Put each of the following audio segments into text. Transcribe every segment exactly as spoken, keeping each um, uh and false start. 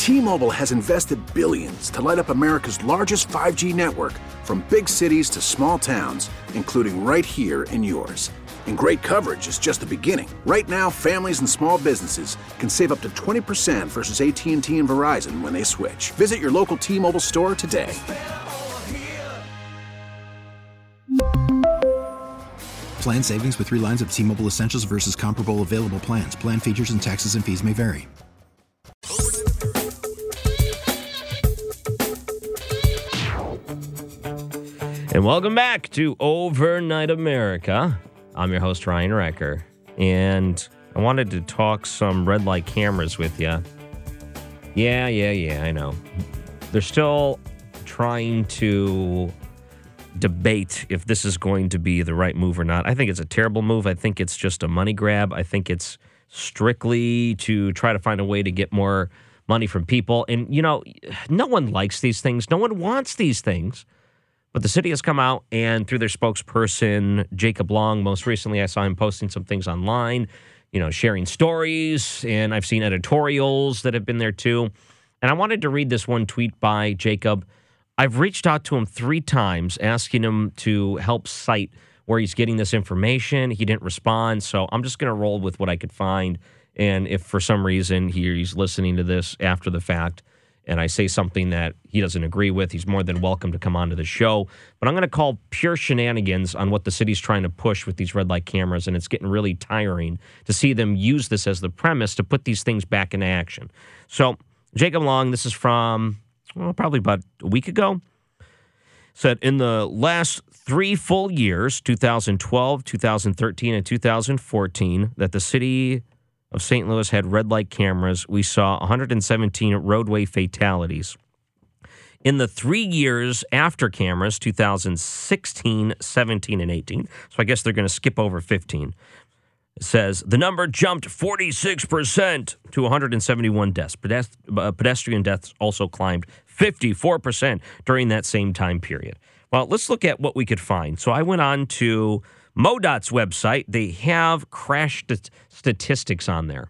T-Mobile has invested billions to light up America's largest five G network, from big cities to small towns, including right here in yours. And great coverage is just the beginning. Right now, families and small businesses can save up to twenty percent versus A T and T and Verizon when they switch. Visit your local T-Mobile store today. Plan savings with three lines of T-Mobile Essentials versus comparable available plans. Plan features and taxes and fees may vary. And welcome back to Overnight America. I'm your host, Ryan Recker, and I wanted to talk some red light cameras with you. Yeah, yeah, yeah, I know. They're still trying to debate if this is going to be the right move or not. I think it's a terrible move. I think it's just a money grab. I think it's strictly to try to find a way to get more money from people. And, you know, no one likes these things. No one wants these things. But the city has come out and through their spokesperson, Jacob Long, most recently I saw him posting some things online, you know, sharing stories, and I've seen editorials that have been there too. And I wanted to read this one tweet by Jacob. I've reached out to him three times asking him to help cite where he's getting this information. He didn't respond, so I'm just going to roll with what I could find. And if for some reason he's listening to this after the fact, and I say something that he doesn't agree with, he's more than welcome to come onto the show. But I'm going to call pure shenanigans on what the city's trying to push with these red light cameras, and it's getting really tiring to see them use this as the premise to put these things back into action. So Jacob Long, this is from well, probably about a week ago, said in the last three full years, two thousand twelve, two thousand thirteen, and two thousand fourteen, that the city of Saint Louis had red light cameras, we saw one hundred seventeen roadway fatalities. In the three years after cameras, two thousand sixteen, seventeen, and eighteen, so I guess they're going to skip over fifteen, it says the number jumped forty-six percent to one hundred seventy-one deaths. Pedest- uh, pedestrian deaths also climbed fifty-four percent during that same time period. Well, let's look at what we could find. So I went on to MoDOT's website. They have crash st- statistics on there.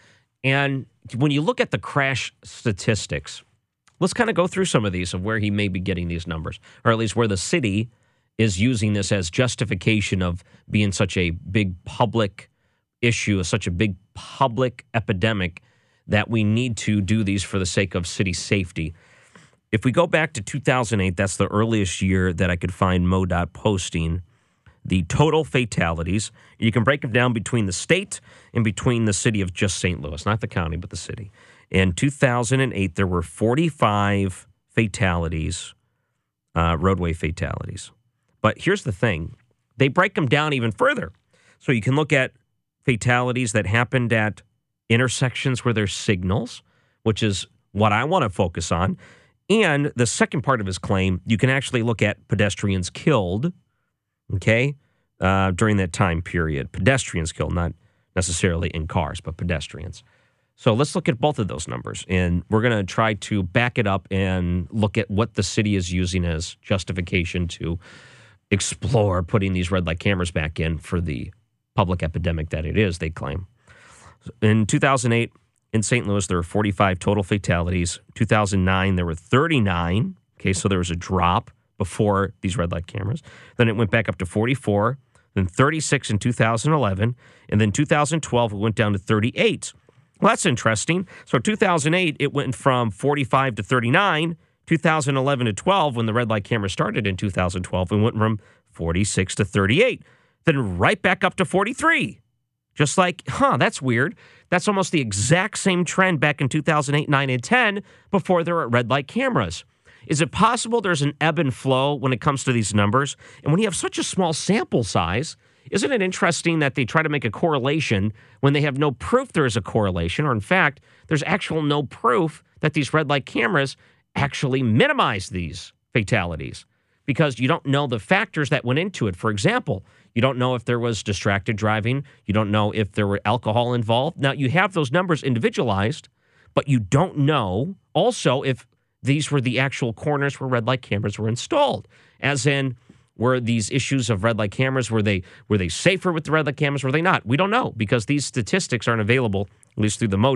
And when you look at the crash statistics, let's kind of go through some of these of where he may be getting these numbers, or at least where the city is using this as justification of being such a big public issue, such a big public epidemic that we need to do these for the sake of city safety. If we go back to two thousand eight, that's the earliest year that I could find MoDOT posting the total fatalities. You can break them down between the state and between the city of just Saint Louis, not the county, but the city. In two thousand eight, there were forty-five fatalities, uh, roadway fatalities. But here's the thing. They break them down even further. So you can look at fatalities that happened at intersections where there's signals, which is what I want to focus on. And the second part of his claim, you can actually look at pedestrians killed, okay, uh, during that time period. Pedestrians killed, not necessarily in cars, but pedestrians. So let's look at both of those numbers, and we're going to try to back it up and look at what the city is using as justification to explore putting these red light cameras back in for the public epidemic that it is, they claim. In two thousand eight, in Saint Louis, there were forty-five total fatalities. two thousand nine, there were thirty-nine. Okay, so there was a drop before these red light cameras. Then it went back up to forty-four, then thirty-six in two thousand eleven, and then two thousand twelve, it went down to thirty-eight. Well, that's interesting. So two thousand eight, it went from forty-five to thirty-nine. two thousand eleven to twelve, when the red light camera started in two thousand twelve, it went from forty-six to thirty-eight. Then right back up to forty-three. Just like, huh, that's weird. That's almost the exact same trend back in two thousand eight, nine, and ten before there were red light cameras. Is it possible there's an ebb and flow when it comes to these numbers? And when you have such a small sample size, isn't it interesting that they try to make a correlation when they have no proof there is a correlation, or in fact, there's actual no proof that these red light cameras actually minimize these fatalities because you don't know the factors that went into it. For example, you don't know if there was distracted driving. You don't know if there were alcohol involved. Now, you have those numbers individualized, but you don't know also if these were the actual corners where red light cameras were installed, as in, were these issues of red light cameras, were they were they safer with the red light cameras? Were they not? We don't know because these statistics aren't available, at least through the MoDOT.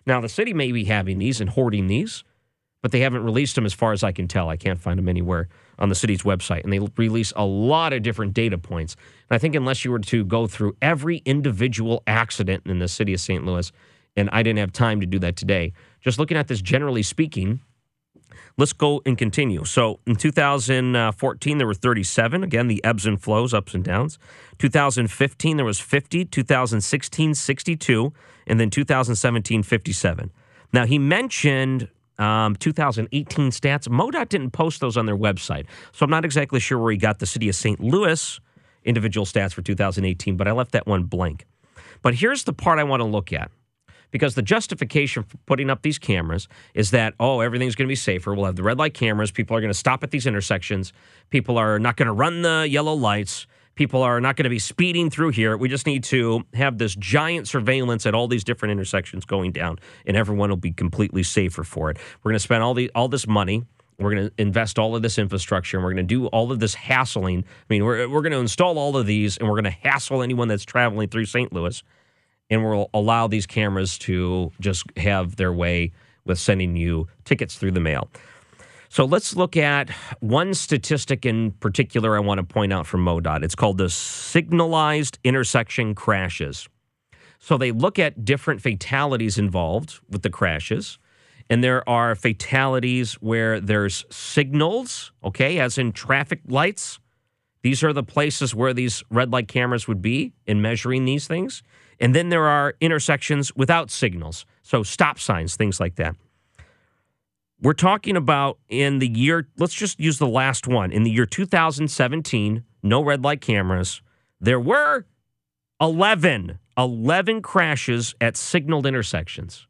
Now, the city may be having these and hoarding these, but they haven't released them as far as I can tell. I can't find them anywhere on the city's website. And they release a lot of different data points. And I think unless you were to go through every individual accident in the city of Saint Louis, and I didn't have time to do that today, just looking at this generally speaking, let's go and continue. So in two thousand fourteen, there were thirty-seven. Again, the ebbs and flows, ups and downs. two thousand fifteen, there was fifty. two thousand sixteen, sixty-two. And then two thousand seventeen, fifty-seven. Now, he mentioned um, two thousand eighteen stats. MoDOT didn't post those on their website. So I'm not exactly sure where he got the city of Saint Louis individual stats for two thousand eighteen, but I left that one blank. But here's the part I want to look at. Because the justification for putting up these cameras is that, oh, everything's going to be safer. We'll have the red light cameras. People are going to stop at these intersections. People are not going to run the yellow lights. People are not going to be speeding through here. We just need to have this giant surveillance at all these different intersections going down, and everyone will be completely safer for it. We're going to spend all the all this money. We're going to invest all of this infrastructure, and we're going to do all of this hassling. I mean, we're, we're going to install all of these, and we're going to hassle anyone that's traveling through Saint Louis. And we'll allow these cameras to just have their way with sending you tickets through the mail. So let's look at one statistic in particular I want to point out from MoDOT. It's called the signalized intersection crashes. So they look at different fatalities involved with the crashes. And there are fatalities where there's signals, okay, as in traffic lights. These are the places where these red light cameras would be in measuring these things. And then there are intersections without signals, so stop signs, things like that. We're talking about in the year, let's just use the last one. In the year two thousand seventeen, no red light cameras. There were eleven, eleven crashes at signaled intersections.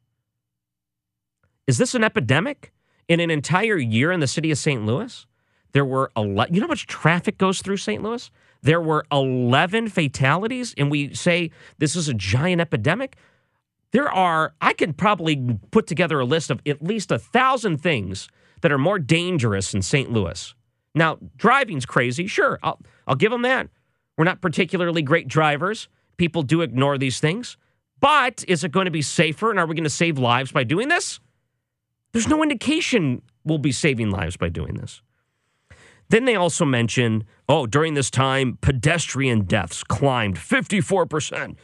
Is this an epidemic? In an entire year in the city of Saint Louis, there were eleven. You know how much traffic goes through Saint Louis? There were eleven fatalities, and we say this is a giant epidemic. There are, I could probably put together a list of at least a thousand things that are more dangerous in Saint Louis. Now, driving's crazy. Sure, I'll, I'll give them that. We're not particularly great drivers. People do ignore these things. But is it going to be safer, and are we going to save lives by doing this? There's no indication we'll be saving lives by doing this. Then they also mention, oh, during this time, pedestrian deaths climbed fifty-four percent.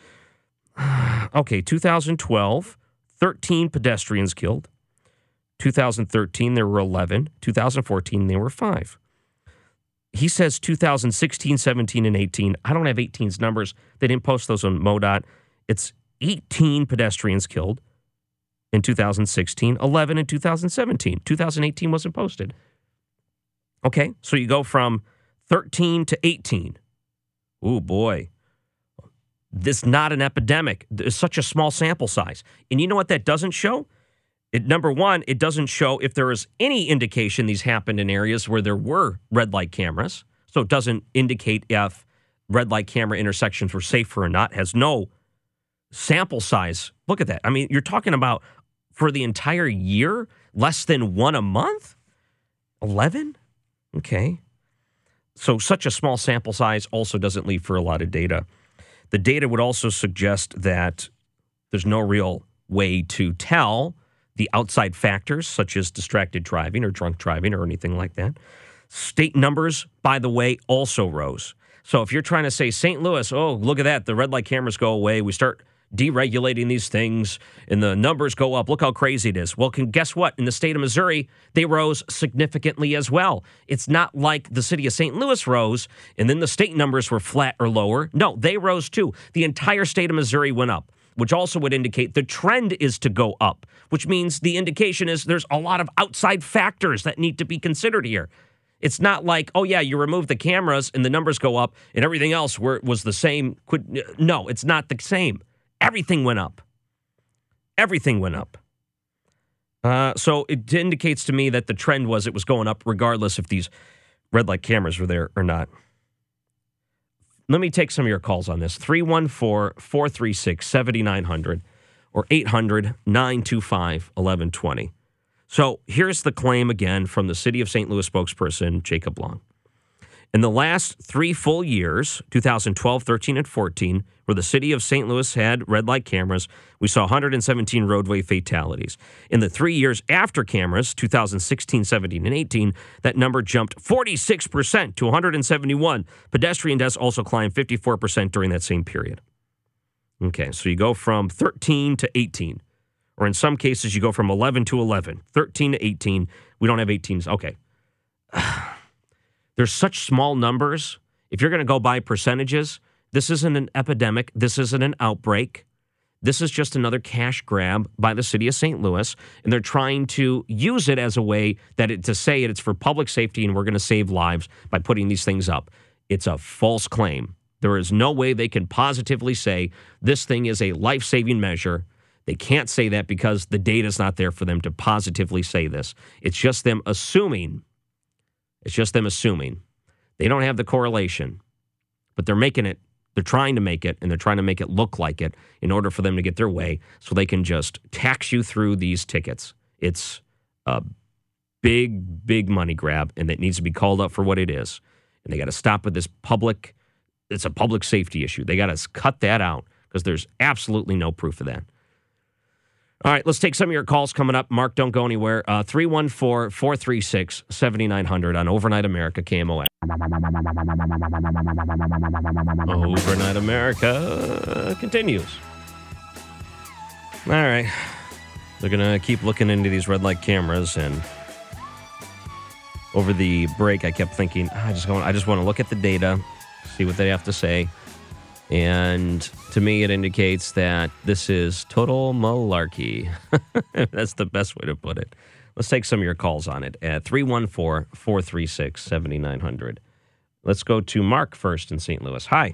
Okay, two thousand twelve, thirteen pedestrians killed. two thousand thirteen, there were eleven. two thousand fourteen, there were five. He says two thousand sixteen, seventeen, and eighteen. I don't have eighteen's numbers. They didn't post those on MoDOT. It's eighteen pedestrians killed in two thousand sixteen, eleven in two thousand seventeen. two thousand eighteen wasn't posted. Okay, so you go from thirteen to eighteen. Ooh, boy. This is not an epidemic. There's such a small sample size. And you know what that doesn't show? It, number one, it doesn't show if there is any indication these happened in areas where there were red light cameras. So it doesn't indicate if red light camera intersections were safer or not. It has no sample size. Look at that. I mean, you're talking about for the entire year, less than one a month? eleven? Okay. So such a small sample size also doesn't leave for a lot of data. The data would also suggest that there's no real way to tell the outside factors, such as distracted driving or drunk driving or anything like that. State numbers, by the way, also rose. So if you're trying to say Saint Louis, oh, look at that, the red light cameras go away, we start deregulating these things, and the numbers go up. Look how crazy it is. Well, can, guess what? In the state of Missouri, they rose significantly as well. It's not like the city of Saint Louis rose, and then the state numbers were flat or lower. No, they rose too. The entire state of Missouri went up, which also would indicate the trend is to go up, which means the indication is there's a lot of outside factors that need to be considered here. It's not like, oh, yeah, you remove the cameras and the numbers go up and everything else were, was the same. No, it's not the same. Everything went up. Everything went up. Uh, so it indicates to me that the trend was it was going up regardless if these red light cameras were there or not. Let me take some of your calls on this. three one four, four three six, seven nine zero zero or eight hundred, nine two five, one one two zero. So here's the claim again from the City of Saint Louis spokesperson, Jacob Long. In the last three full years, two thousand twelve, thirteen, and fourteen, where the city of Saint Louis had red light cameras, we saw one hundred seventeen roadway fatalities. In the three years after cameras, two thousand sixteen, seventeen, and eighteen, that number jumped forty-six percent to one hundred seventy-one. Pedestrian deaths also climbed fifty-four percent during that same period. Okay, so you go from thirteen to eighteen, or in some cases, you go from eleven to eleven, thirteen to eighteen. We don't have eighteens. Okay. There's such small numbers. If you're going to go by percentages, this isn't an epidemic. This isn't an outbreak. This is just another cash grab by the city of Saint Louis, and they're trying to use it as a way that it, to say it, it's for public safety and we're going to save lives by putting these things up. It's a false claim. There is no way they can positively say this thing is a life-saving measure. They can't say that because the data is not there for them to positively say this. It's just them assuming. It's just them assuming. They don't have the correlation, but they're making it. They're trying to make it, and they're trying to make it look like it in order for them to get their way so they can just tax you through these tickets. It's a big, big money grab, and it needs to be called up for what it is. And they got to stop with this public, it's a public safety issue. They got to cut that out because there's absolutely no proof of that. All right, let's take some of your calls coming up. Mark, don't go anywhere. Uh, three one four, four three six, seven nine zero zero on Overnight America, K M O X. Overnight America continues. All right. They're going to keep looking into these red light cameras, and over the break, I kept thinking, I just want, I just want to look at the data, see what they have to say. And to me, it indicates that this is total malarkey. That's the best way to put it. Let's take some of your calls on it at three one four, four three six, seven nine zero zero. Let's go to Mark first in Saint Louis. Hi.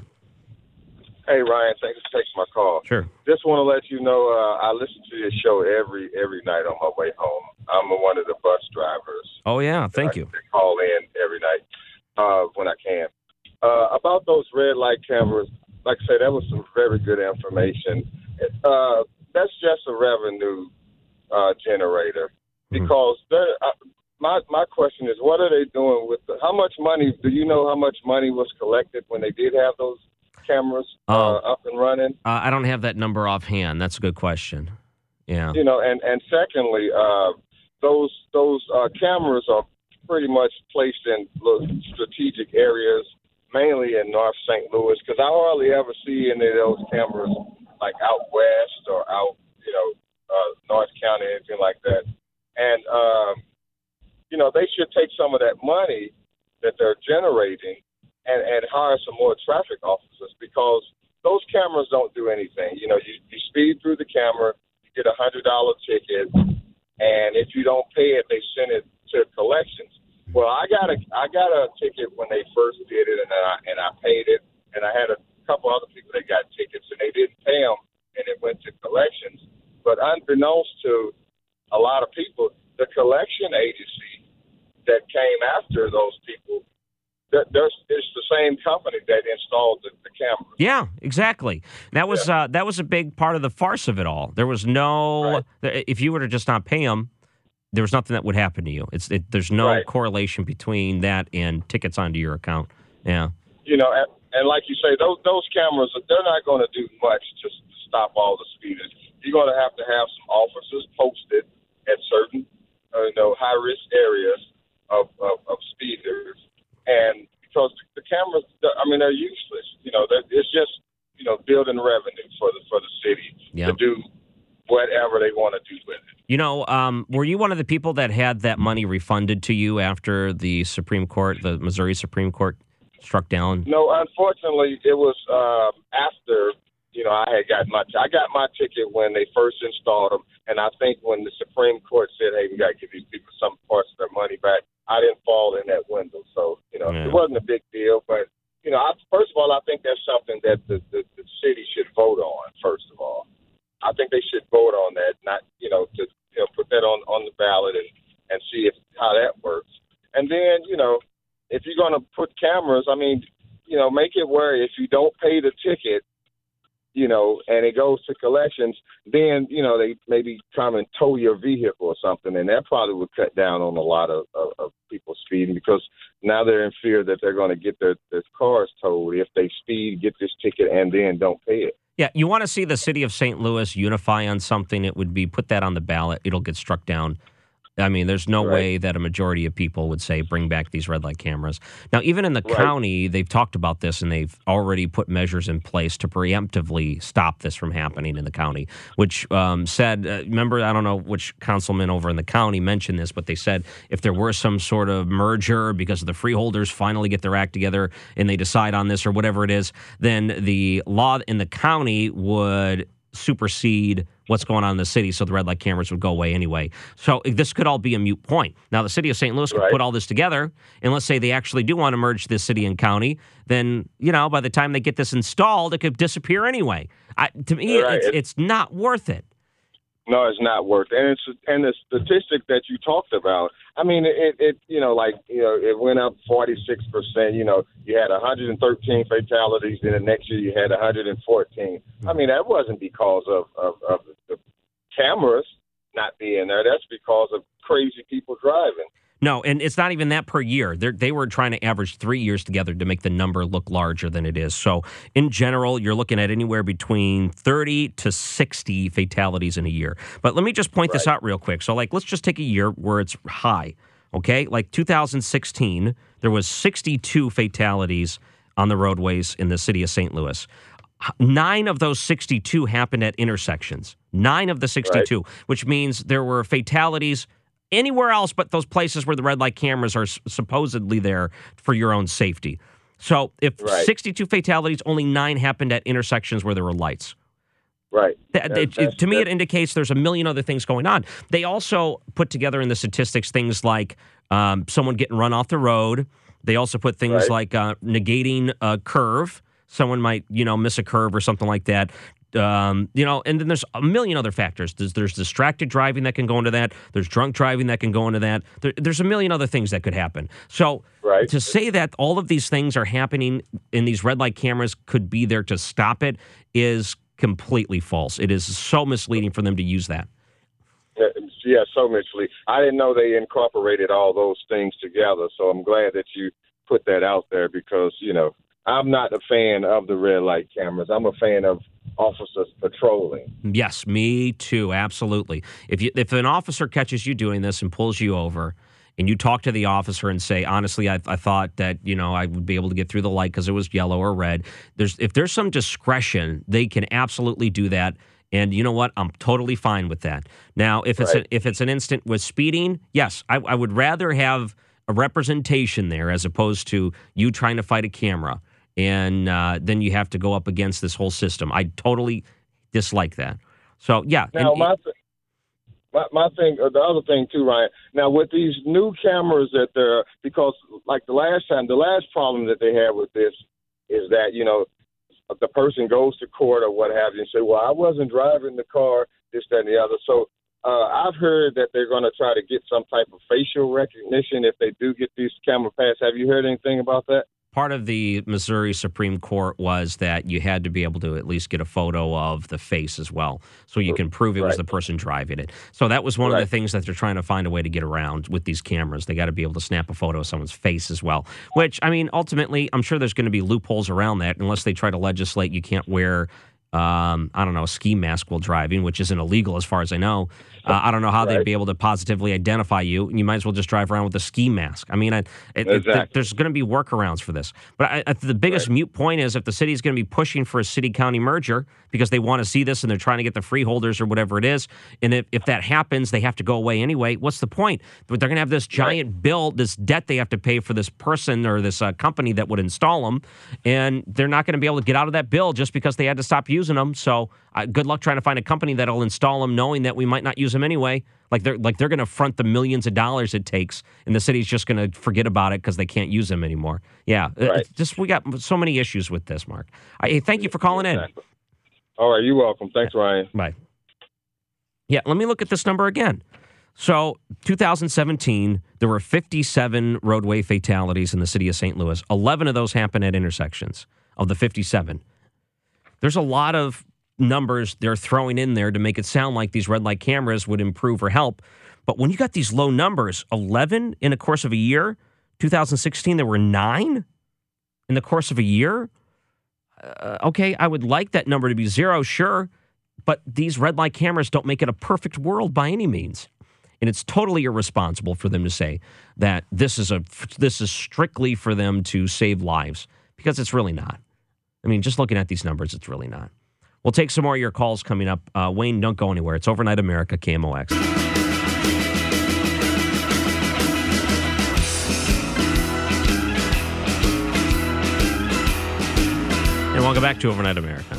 Hey, Ryan. Thanks for taking my call. Sure. Just want to let you know uh, I listen to your show every every night on my way home. I'm one of the bus drivers. Oh, yeah. Thank I you. call in every night uh, when I can. Uh, about those red light cameras, like I said, that was some very good information. Uh, that's just a revenue uh, generator because mm-hmm. uh, my my question is, what are they doing with the, how much money? Do you know how much money was collected when they did have those cameras uh, oh. up and running? Uh, I don't have that number offhand. That's a good question. Yeah. You know, and and secondly, uh, those those uh, cameras are pretty much placed in little strategic areas, mainly in North Saint Louis, because I hardly ever see any of those cameras like out west or out, you know, uh, North County, anything like that. And, um, you know, they should take some of that money that they're generating and, and hire some more traffic officers because those cameras don't do anything. You know, you, you speed through the camera, you get a one hundred dollars ticket, and if you don't pay it, they send it to collections. Well, I got a I got a ticket when they first did it, and I and I paid it, and I had a couple other people that got tickets, and they didn't pay them, and it went to collections. But unbeknownst to a lot of people, the collection agency that came after those people, there, there's it's the same company that installed the, the cameras. Yeah, exactly. That was yeah. uh, that was a big part of the farce of it all. There was no right. if you were to just not pay them, there was nothing that would happen to you. It's it, there's no right. correlation between that and tickets onto your account. Yeah. You know, and, and like you say, those those cameras, they're not going to do much to stop all the speeders. You're going to have to have some officers posted at certain, uh, you know, high risk areas of, of, of speeders, and because the cameras, I mean, they're useless. You know, it's just you know building revenue for the for the city yep. to do whatever they want to do with it. You know, um, were you one of the people that had that money refunded to you after the Supreme Court, the Missouri Supreme Court, struck down? No, unfortunately, it was um, after, you know, I had got my t- I got my ticket when they first installed them, and I think when the Supreme Court said, hey, we got to give these people some parts of their money back, I didn't fall in that window. So, you know, yeah. it wasn't a big deal. But, you know, I, first of all, I think that's something that the, the, the city should vote on, first of all. I think they should vote on that, not, you know, to you know, put that on, on the ballot and, and see if how that works. And then, you know, if you're going to put cameras, I mean, you know, make it where if you don't pay the ticket, you know, and it goes to collections, then, you know, they maybe come and tow your vehicle or something, and that probably would cut down on a lot of, of, of people's speeding because now they're in fear that they're going to get their, their cars towed if they speed, get this ticket, and then don't pay it. Yeah, you want to see the city of Saint Louis unify on something, it would be put that on the ballot. It'll get struck down. I mean, there's no Right. way that a majority of people would say bring back these red light cameras. Now, even in the Right. county, they've talked about this and they've already put measures in place to preemptively stop this from happening in the county, which um, said, uh, remember, I don't know which councilman over in the county mentioned this, but they said if there were some sort of merger because the freeholders finally get their act together and they decide on this or whatever it is, then the law in the county would supersede what's going on in the city, so the red light cameras would go away anyway. So this could all be a moot point. Now, the city of Saint Louis could Right. put all this together, and let's say they actually do want to merge this city and county, then, you know, by the time they get this installed, it could disappear anyway. I, to me, Right. it's, it's not worth it. No, it's not worth it. And it's and the statistic that you talked about, I mean, it, it you know, like, you know, it went up forty-six percent. You know, you had one hundred thirteen fatalities, then the next year you had one hundred fourteen. I mean, that wasn't because of, of, of the cameras not being there. That's because of crazy people driving. No, and it's not even that per year. They're, they were trying to average three years together to make the number look larger than it is. So in general, you're looking at anywhere between thirty to sixty fatalities in a year. But let me just point this Right. out real quick. So like, let's just take a year where it's high, okay? Like two thousand sixteen, there was sixty-two fatalities on the roadways in the city of Saint Louis. Nine of those sixty-two happened at intersections. Nine of the sixty-two, right. Which means there were fatalities anywhere else but those places where the red light cameras are supposedly there for your own safety. So if right. sixty-two fatalities, only nine happened at intersections where there were lights. Right. That, it, it, to me, it indicates there's a million other things going on. They also put together in the statistics things like um, someone getting run off the road. They also put things right. like uh, negating a curve. Someone might, you know, miss a curve or something like that. Um, you know, and then there's a million other factors. There's, there's distracted driving that can go into that. There's drunk driving that can go into that. There, there's a million other things that could happen. So right. to say that all of these things are happening and these red light cameras could be there to stop it is completely false. It is so misleading for them to use that. Yeah, so misleading. I didn't know they incorporated all those things together, so I'm glad that you put that out there because, you know, I'm not a fan of the red light cameras. I'm a fan of officers patrolling. Yes, me too. Absolutely. If you, if an officer catches you doing this and pulls you over and you talk to the officer and say, honestly, I, I thought that, you know, I would be able to get through the light because it was yellow or red. There's if there's some discretion, they can absolutely do that. And you know what? I'm totally fine with that. Now, if it's right. a, if it's an instant with speeding, yes, I, I would rather have a representation there as opposed to you trying to fight a camera. And uh, then you have to go up against this whole system. I totally dislike that. So, yeah. Now, and, my, th- my my thing, uh, the other thing too, Ryan. Now, with these new cameras that they're, because like the last time, the last problem that they had with this is that, you know, the person goes to court or what have you and say, well, I wasn't driving the car, this, that, and the other. So uh, I've heard that they're going to try to get some type of facial recognition if they do get these camera passed. Have you heard anything about that? Part of the Missouri Supreme Court was that you had to be able to at least get a photo of the face as well, so you can prove it right. was the person driving it. So that was one right. of the things that they're trying to find a way to get around with these cameras. They got to be able to snap a photo of someone's face as well, which, I mean, ultimately, I'm sure there's going to be loopholes around that unless they try to legislate you can't wear, um, I don't know, a ski mask while driving, which isn't illegal as far as I know. Uh, I don't know how right. they'd be able to positively identify you. You might as well just drive around with a ski mask. I mean, I, it, exactly. it, there's going to be workarounds for this. But I, I, the biggest right. mute point is if the city's going to be pushing for a city-county merger because they want to see this and they're trying to get the freeholders or whatever it is, and if, if that happens, they have to go away anyway, what's the point? But they're going to have this giant right. bill, this debt they have to pay for this person or this uh, company that would install them, and they're not going to be able to get out of that bill just because they had to stop using them. So uh, good luck trying to find a company that'll install them knowing that we might not use them anyway. Like they're like they're going to front the millions of dollars it takes, and the city's just going to forget about it because they can't use them anymore. Yeah, right. it's just we got so many issues with this, Mark. I, hey, thank you for calling exactly. in. All right, you're welcome. Thanks, Ryan. Bye. Yeah, let me look at this number again. So, two thousand seventeen, there were fifty-seven roadway fatalities in the city of Saint Louis. eleven of those happened at intersections of the fifty-seven. There's a lot of numbers they're throwing in there to make it sound like these red light cameras would improve or help. But when you got these low numbers, eleven in a course of a year, two thousand sixteen, there were nine in the course of a year. Uh, okay, I would like that number to be zero, sure, but these red light cameras don't make it a perfect world by any means. And it's totally irresponsible for them to say that this is a this is strictly for them to save lives, because it's really not. I mean, just looking at these numbers, it's really not. We'll take some more of your calls coming up. Uh, Wayne, don't go anywhere. It's Overnight America, K M O X. And welcome back to Overnight America.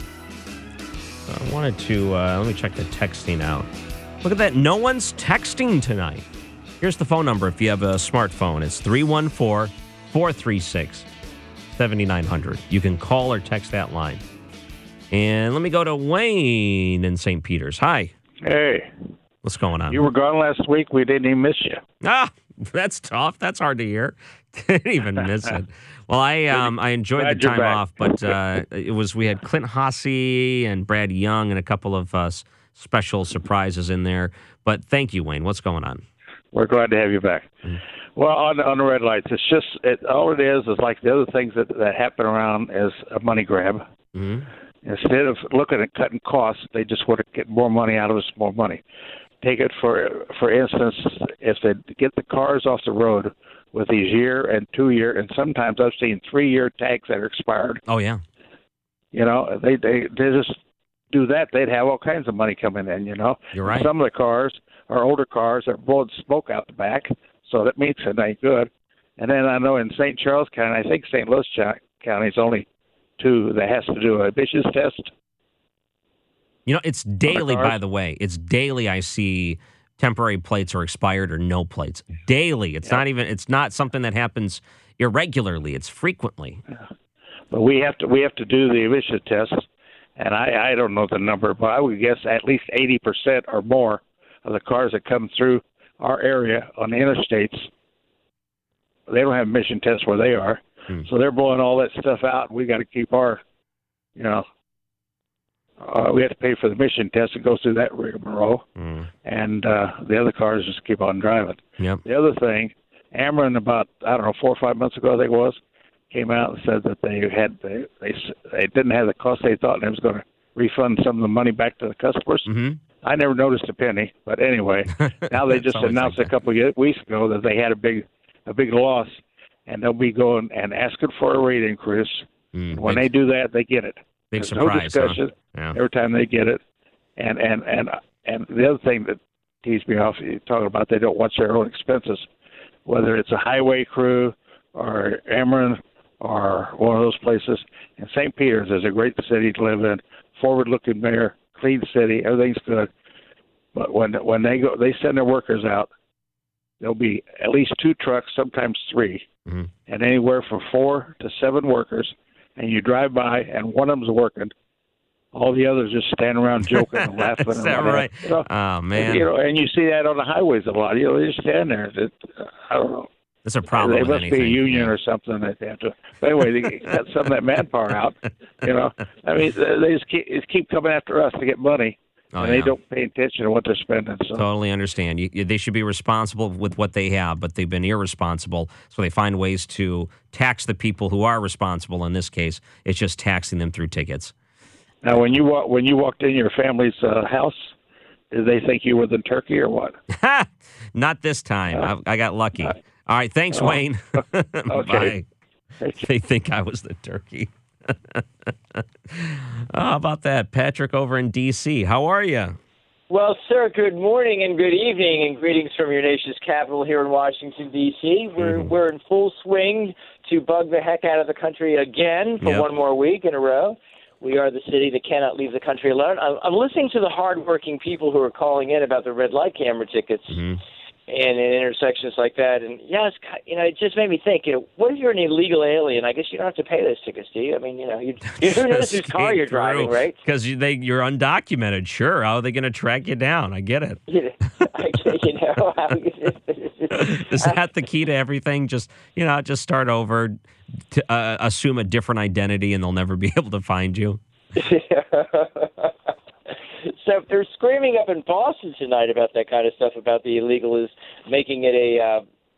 So I wanted to, uh, let me check the texting out. Look at that. No one's texting tonight. Here's the phone number if you have a smartphone. It's three one four, four three six, seven nine zero zero. You can call or text that line. And let me go to Wayne in Saint Peters. Hi. Hey. What's going on? You were gone last week. We didn't even miss you. Ah, that's tough. That's hard to hear. Didn't even miss it. Well, I um I enjoyed Glad the time you're back. off, but uh, it was we had Clint Hasse and Brad Young and a couple of uh, special surprises in there. But thank you, Wayne. What's going on? We're glad to have you back. Mm-hmm. Well, on, on the red lights, it's just it, all it is is like the other things that, that happen around is a money grab. Mm-hmm. Instead of looking at cutting costs, they just want to get more money out of us, more money. Take it for for instance, if they get the cars off the road with these year and two year, and sometimes I've seen three year tags that are expired. Oh yeah, you know they they they just do that, they'd have all kinds of money coming in. You know, you're right. Some of the cars are older cars that are blowing smoke out the back, so that means it ain't good. And then I know in Saint Charles County, I think Saint Louis County is only two that has to do a emissions test. You know, it's daily, by the way. It's daily I see temporary plates are expired or no plates. Daily. It's yeah. not even, it's not something that happens irregularly. It's frequently. Yeah. But we have to, we have to do the emission test. And I, I don't know the number, but I would guess at least eighty percent or more of the cars that come through our area on the interstates, they don't have emission tests where they are. Hmm. So they're blowing all that stuff out, and we got to keep our, you know, uh, we have to pay for the emission test that goes through that rigmarole. Hmm. And uh, the other cars just keep on driving. Yep. The other thing, Ameren about, I don't know, four or five months ago, I think it was, came out and said that they had they they, they didn't have the cost they thought, and it was going to refund some of the money back to the customers. Mm-hmm. I never noticed a penny, but anyway, now they just announced like a couple of weeks ago that they had a big a big loss, and they'll be going and asking for a rate increase. Mm, when big, they do that, they get it. Big There's surprise, no discussion huh? Yeah. Every time they get it. And and and and the other thing that teased me off, you're talking about they don't watch their own expenses, whether it's a highway crew or Ameren or one of those places. And Saint Peters is a great city to live in, forward-looking mayor, clean city, everything's good. But when when they go, they send their workers out, there'll be at least two trucks, sometimes three, mm-hmm. and anywhere from four to seven workers. And you drive by, and one of them's working. All the others just stand around joking and laughing. Is that right? You know, oh, man. And, you know, and you see that on the highways a lot. You know, they just stand there. It, uh, I don't know. It's a problem. They with must anything. be a union yeah. or something that they have to. But anyway, they got some of that manpower out. You know, I mean, they just keep, just keep coming after us to get money, oh, and yeah. they don't pay attention to what they're spending. So. Totally understand. You, you, they should be responsible with what they have, but they've been irresponsible. So they find ways to tax the people who are responsible. In this case, it's just taxing them through tickets. Now, when you walk, when you walked in your family's uh, house, did they think you were the turkey or what? Not this time. Uh, I, I got lucky. Uh, All right. Thanks, oh, Wayne. Okay. Bye. They think I was the turkey. How about that? Patrick over in D C. How are you? Well, sir, good morning and good evening, and greetings from your nation's capital here in Washington, D C. We're mm-hmm. we're in full swing to bug the heck out of the country again for yep. one more week in a row. We are the city that cannot leave the country alone. I'm, I'm listening to the hardworking people who are calling in about the red light camera tickets mm-hmm. and in intersections like that. And, yeah, it's, you know, it just made me think, you know, what if you're an illegal alien? I guess you don't have to pay those tickets, do you? I mean, you know, you, who knows whose car you're driving, right? Because you, they, you're undocumented. Sure. How are they going to track you down? I get it. You know, I, you know how, is that the key to everything? Just, you know, just start over, to, uh, assume a different identity, and they'll never be able to find you. So if they're screaming up in Boston tonight about that kind of stuff, about the illegal is making it a uh,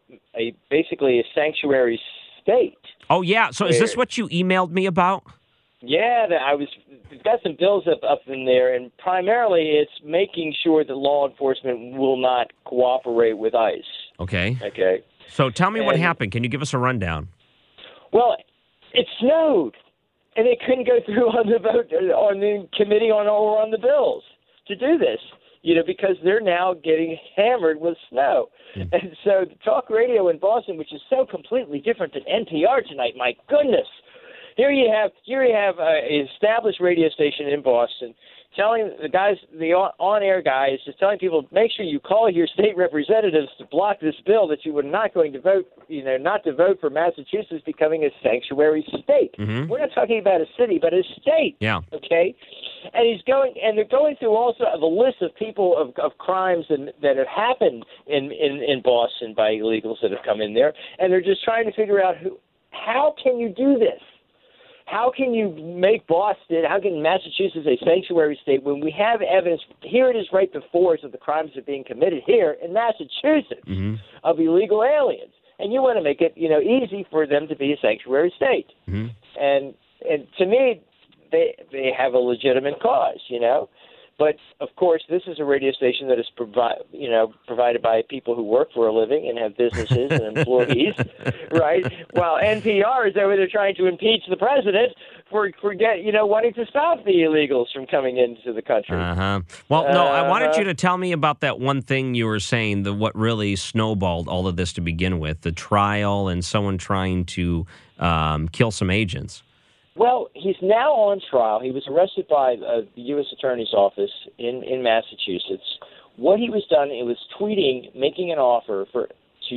a basically a sanctuary state. Oh, yeah. So is this where- what you emailed me about? Yeah, that I was. We've got some bills up up in there, and primarily it's making sure that law enforcement will not cooperate with ICE. Okay. Okay. So tell me what And- happened. Can you give us a rundown? Well, it snowed, and they couldn't go through on the vote on the committee on or on the bills to do this. You know, because they're now getting hammered with snow. Mm. And so the talk radio in Boston, which is so completely different than N P R tonight, my goodness. Here you have here you have uh, an established radio station in Boston telling the guys, the on-air guys, just telling people, make sure you call your state representatives to block this bill that you were not going to vote, you know, not to vote for Massachusetts becoming a sanctuary state. Mm-hmm. We're not talking about a city, but a state. Yeah. Okay. And he's going, and they're going through also the list of people of, of crimes and, that have happened in, in, in Boston by illegals that have come in there, and they're just trying to figure out who, how can you do this? How can you make Boston, how can Massachusetts a sanctuary state when we have evidence, here it is right before us, of the crimes that are being committed here in Massachusetts Mm-hmm. of illegal aliens. And you want to make it, you know, easy for them to be a sanctuary state. Mm-hmm. And and to me, they they have a legitimate cause, you know. But of course, this is a radio station that is provi- you know, provided by people who work for a living and have businesses and employees, right? While N P R is over there trying to impeach the president for for get, you know, wanting to stop the illegals from coming into the country. Uh-huh. Well, no, I wanted Uh-huh. you to tell me about that one thing you were saying, the what really snowballed all of this to begin with, the trial and someone trying to um, kill some agents. Well, he's now on trial. He was arrested by uh, the U S Attorney's Office in, in Massachusetts. What he was done, it was tweeting, making an offer for to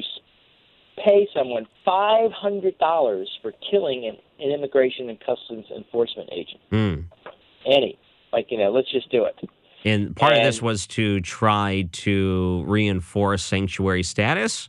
pay someone five hundred dollars for killing an, an immigration and customs enforcement agent. Mm. Any. Like, you know, let's just do it. And part And- of this was to try to reinforce sanctuary status?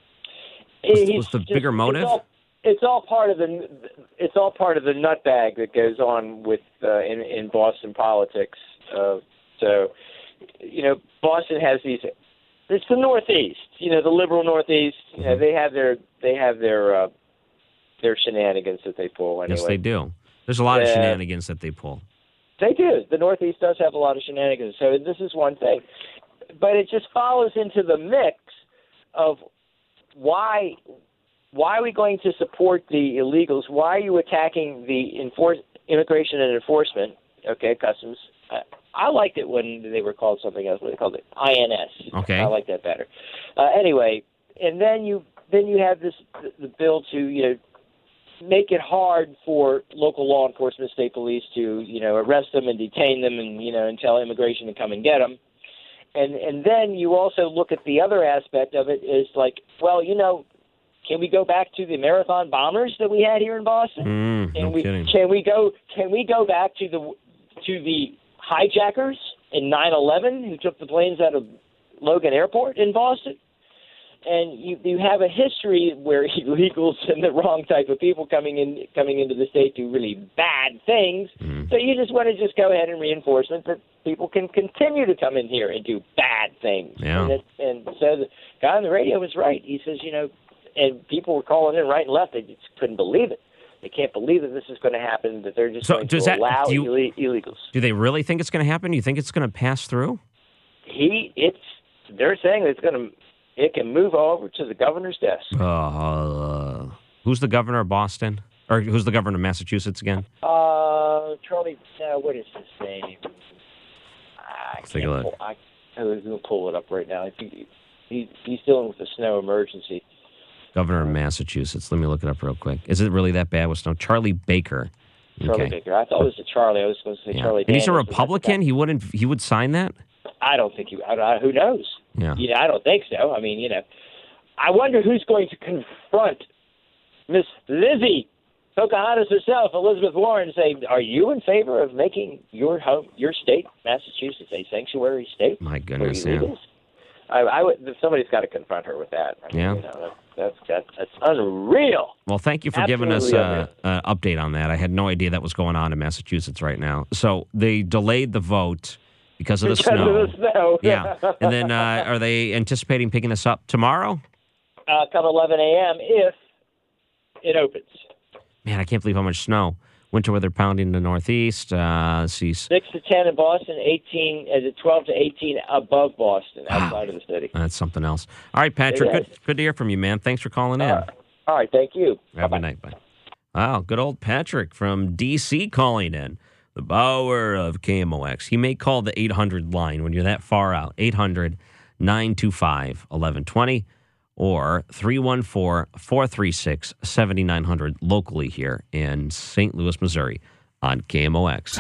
Was, He's was the just- bigger motive? It's all, it's all part of the it's all part of the nutbag that goes on with uh, in in Boston politics. Uh, so, you know, Boston has these. It's the Northeast, you know, the liberal Northeast. You know, they have their they have their uh, their shenanigans that they pull. Anyway. Yes, they do. There's a lot of Yeah. shenanigans that they pull. They do. The Northeast does have a lot of shenanigans. So this is one thing. But it just follows into the mix of why why are we going to support the illegals? Why are you attacking the enforce, immigration and enforcement, okay, customs? I, I liked it when they were called something else. What they called it? I N S. Okay. I like that better. Uh, anyway, and then you then you have this the bill to, you know, make it hard for local law enforcement, state police to, you know, arrest them and detain them and, you know, and tell immigration to come and get them. And and then you also look at the other aspect of it is like, well, you know, can we go back to the marathon bombers that we had here in Boston? Mm, Can no we kidding. can we go can we go back to the to the hijackers in nine eleven who took the planes out of Logan Airport in Boston? And you you have a history where illegals and the wrong type of people coming in coming into the state do really bad things. Mm. So you just want to just go ahead and reinforce it that people can continue to come in here and do bad things. Yeah. And, it, and so the guy on the radio was right. He says, you know, and people were calling in right and left. They just couldn't believe it. They can't believe that this is going to happen, that they're just So going does to that- allow do you- ille- illegals. Do they really think it's going to happen? Do you think it's going to pass through? He, it's, they're saying that it's going to, it can move over to the governor's desk. Uh, who's the governor of Boston? Or who's the governor of Massachusetts again? Uh, Charlie, uh, what is his name? I Let's take a can't look. pull, I, I was going to pull it up right now. He, he, he's dealing with the snow emergency. Governor of Massachusetts. Let me look it up real quick. Is it really that bad with snow? Charlie Baker. Charlie Okay. Baker. I thought it was a Charlie. I was supposed to say Yeah. Charlie. And he's a Daniels, but that's Republican. not- He wouldn't. He would sign that. I don't think you. I, I, who knows? Yeah. You know, I don't think so. I mean, you know, I wonder who's going to confront Miss Lizzie Pocahontas herself, Elizabeth Warren, and say, "Are you in favor of making your home, your state, Massachusetts, a sanctuary state?" My for goodness. Yeah. illegals? I, I would. Somebody's got to confront her with that. I mean, Yeah. You know, that's that's that's unreal. Well, thank you for giving us Absolutely an update on that. I had no idea that was going on in Massachusetts right now. So they delayed the vote because of the Because snow. of the snow. Yeah. And then uh, are they anticipating picking this up tomorrow? uh, come eleven a.m. if it opens. Man, I can't believe how much snow. Winter weather pounding the northeast. Uh, let's see. six to ten in Boston, eighteen, uh, twelve to eighteen above Boston, outside of the city. That's something else. All right, Patrick, good, good to hear from you, man. Thanks for calling in. Uh, all right, thank you. Have Bye-bye. a night. Bye. Wow, good old Patrick from D C calling in. The power of K M O X. He may call the eight hundred line when you're that far out. eight hundred, nine two five, eleven twenty or three one four, four three six, seven nine zero zero locally here in Saint Louis, Missouri on K M O X.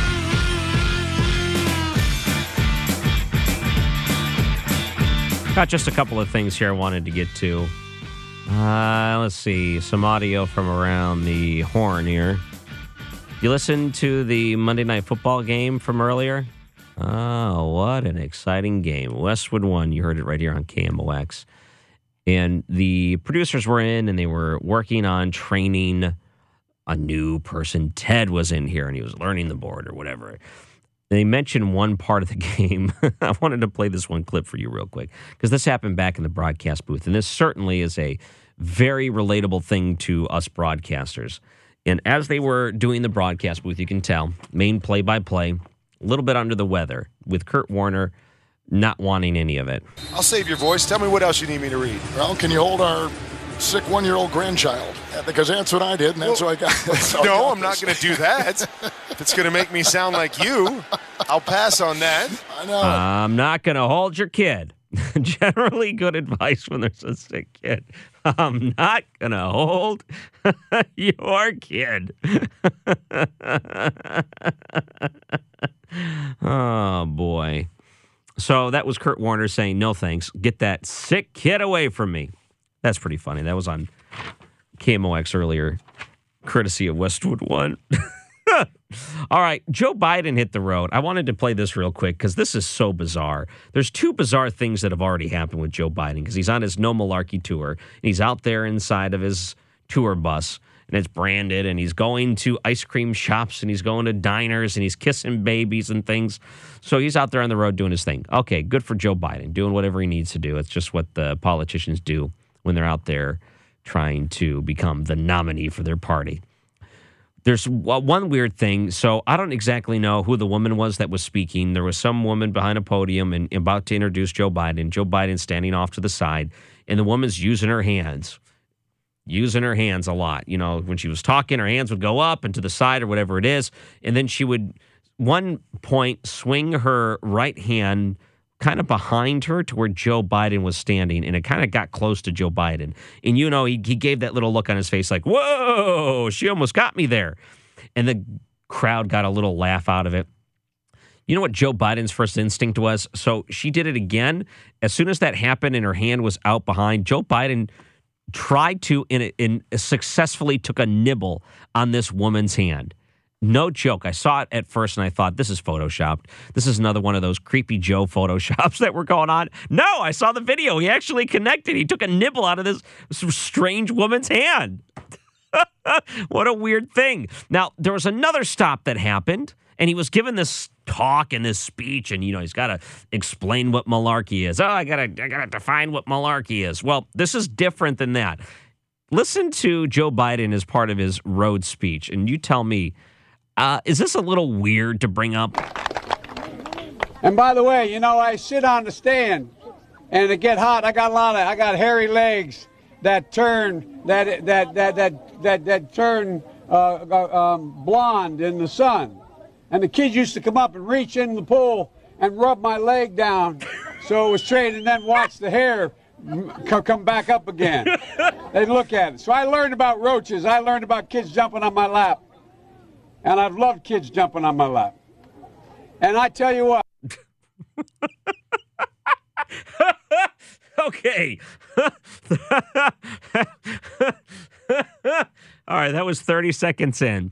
Got just a couple of things here I wanted to get to. Uh, let's see, some audio from around the horn here. You listened to the Monday Night Football game from earlier? Oh, what an exciting game. Westwood won. You heard it right here on K M O X. And the producers were in, and they were working on training a new person. Ted was in here, and he was learning the board or whatever. They mentioned one part of the game. I wanted to play this one clip for you real quick, because this happened back in the broadcast booth, and this certainly is a very relatable thing to us broadcasters. And as they were doing the broadcast booth, you can tell, main play-by-play, a little bit under the weather, with Kurt Warner not wanting any of it. I'll save your voice. Tell me what else you need me to read. Well, can you hold our sick one-year-old grandchild? Because that's what I did, and that's well, what I got. That's no, I'm not going to do that. If it's going to make me sound like you, I'll pass on that. I know. I'm not going to hold your kid. Generally good advice when there's a sick kid. I'm not going to hold your kid. Oh, boy. So that was Kurt Warner saying, no thanks. Get that sick kid away from me. That's pretty funny. That was on K M O X earlier, courtesy of Westwood One. All right, Joe Biden hit the road. I wanted to play this real quick because this is so bizarre. There's two bizarre things that have already happened with Joe Biden because he's on his No Malarkey tour. And he's out there inside of his tour bus, and it's branded, and he's going to ice cream shops, and he's going to diners, and he's kissing babies and things. So he's out there on the road doing his thing. Okay, good for Joe Biden, doing whatever he needs to do. It's just what the politicians do when they're out there trying to become the nominee for their party. There's one weird thing. So I don't exactly know who the woman was that was speaking. There was some woman behind a podium and about to introduce Joe Biden. Joe Biden standing off to the side, and the woman's using her hands. Using her hands a lot. You know, when she was talking, her hands would go up and to the side or whatever it is. And then she would, one point, swing her right hand kind of behind her to where Joe Biden was standing. And it kind of got close to Joe Biden. And, you know, he, he gave that little look on his face like, whoa, she almost got me there. And the crowd got a little laugh out of it. You know what Joe Biden's first instinct was? So she did it again. As soon as that happened and her hand was out behind, Joe Biden tried to and, and successfully took a nibble on this woman's hand. No joke. I saw it at first and I thought, this is photoshopped. This is another one of those creepy Joe photoshops that were going on. No, I saw the video. He actually connected. He took a nibble out of this strange woman's hand. What a weird thing. Now, there was another stop that happened, and he was given this talk and this speech, and, you know, he's got to explain what malarkey is. Oh, I got to I got to define what malarkey is. Well, this is different than that. Listen to Joe Biden as part of his road speech, and you tell me, uh, is this a little weird to bring up? And by the way, you know, I sit on the stand, and it get hot. I got a lot of, I got hairy legs that turn, that that that that that, that turn uh, um, blonde in the sun. And the kids used to come up and reach in the pool and rub my leg down so it was straight, and then watch the hair come back up again. They'd look at it. So I learned about roaches. I learned about kids jumping on my lap. And I've loved kids jumping on my lap. And I tell you what. Okay. All right, that was thirty seconds in.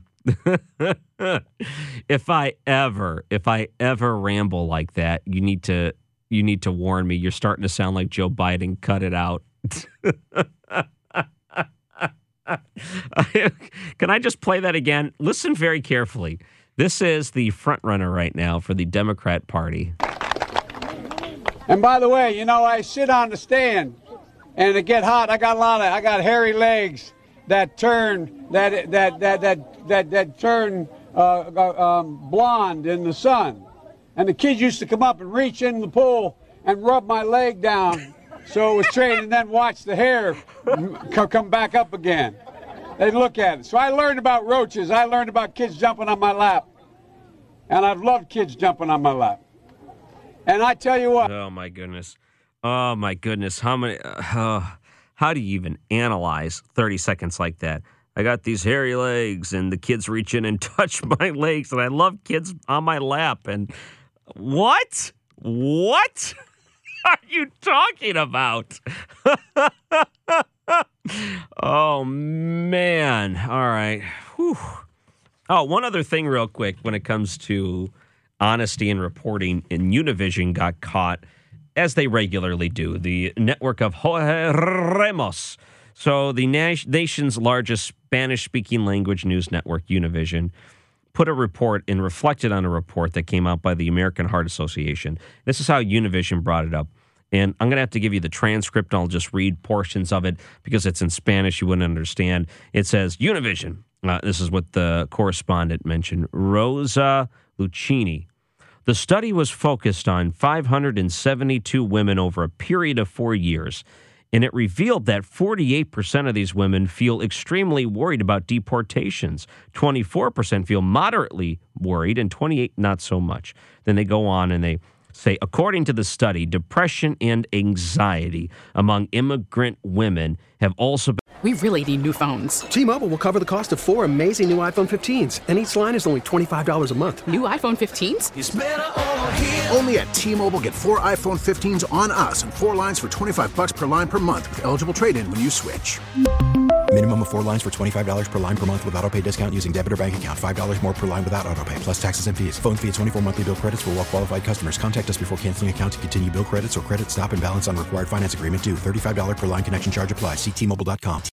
If I ever, if I ever ramble like that, you need to, you need to warn me. You're starting to sound like Joe Biden. Cut it out. Can I just play that again? Listen very carefully. This is the front runner right now for the Democrat Party. And by the way, you know, I sit on the stand, and it get hot, I got a lot of, I got hairy legs that turn, that that that that that, that turn uh, um, blonde in the sun. And the kids used to come up and reach in the pool and rub my leg down so it was straight, and then watch the hair come back up again. They'd look at it. So I learned about roaches. I learned about kids jumping on my lap. And I've loved kids jumping on my lap. And I tell you what. Oh, my goodness. Oh, my goodness. How many? Uh, how do you even analyze thirty seconds like that? I got these hairy legs, and the kids reach in and touch my legs, and I love kids on my lap. And what? What are you talking about? Oh, man. All right. Whew. Oh, one other thing real quick when it comes to honesty and reporting, and Univision got caught, as they regularly do, the network of Jorge Ramos. So the nation's largest Spanish-speaking language news network, Univision, put a report and reflected on a report that came out by the American Heart Association. This is how Univision brought it up. And I'm going to have to give you the transcript. I'll just read portions of it because it's in Spanish. You wouldn't understand. It says, Univision. Uh, this is what the correspondent mentioned. Rosa Lucchini. The study was focused on five hundred seventy-two women over a period of four years. And it revealed that forty-eight percent of these women feel extremely worried about deportations. twenty-four percent feel moderately worried, and twenty-eight not so much. Then they go on and they say, according to the study, depression and anxiety among immigrant women have also been. We really need new phones. T-Mobile will cover the cost of four amazing new iPhone fifteens, and each line is only twenty-five dollars a month. New iPhone fifteens? It's better over here. Only at T-Mobile, get four iPhone fifteens on us and four lines for twenty-five bucks per line per month with eligible trade-in when you switch. Minimum of four lines for twenty-five dollars per line per month with autopay discount using debit or bank account. five dollars more per line without autopay, plus taxes and fees. Phone fee at twenty-four monthly bill credits for well-qualified customers. Contact us before canceling account to continue bill credits or credit stop and balance on required finance agreement due. thirty-five dollars per line connection charge applies. See T Mobile dot com.